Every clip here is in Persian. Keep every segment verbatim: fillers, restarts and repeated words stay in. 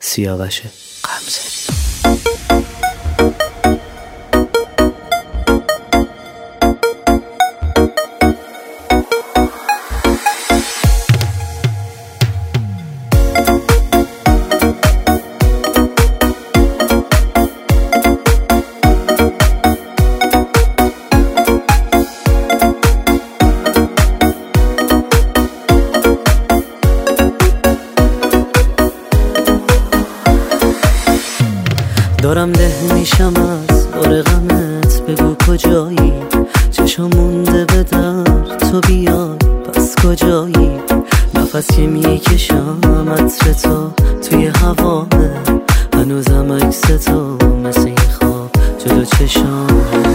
سیاوش غمزه. دارم له میشم از بار غمت، بگو کجایی؟ چشم مونده به در تو بیای، پس کجایی؟ نفس که میکشم عطر تو توی هوامه، هنوزم عکس تو مثل این خواب جلو چشامه.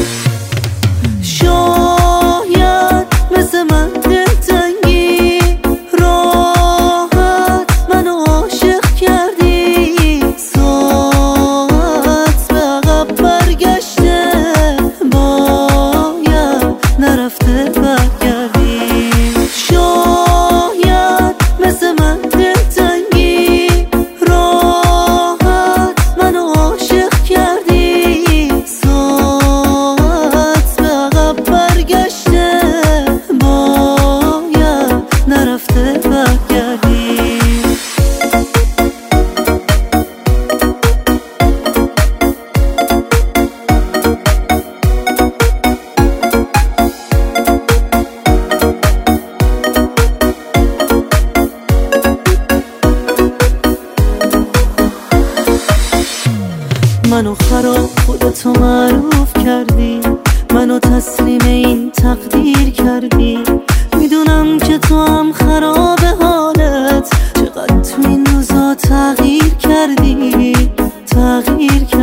شاید مثل من دلتنگی، راحت منو عاشق کردی، ساعت به عقب برگشته، باید نرفته برگردی. شاید مثل من دلتنگی، راحت منو عاشق کردی، ساعت به عقب برگشته، باید نرفته برگردی. منو خراب خودتو معروف کردی، منو تسلیم این تقدیر کردی. میدونم که تو هم خراب حالت، چقدر تو این روزا تغییر کردی، تغییر کردی.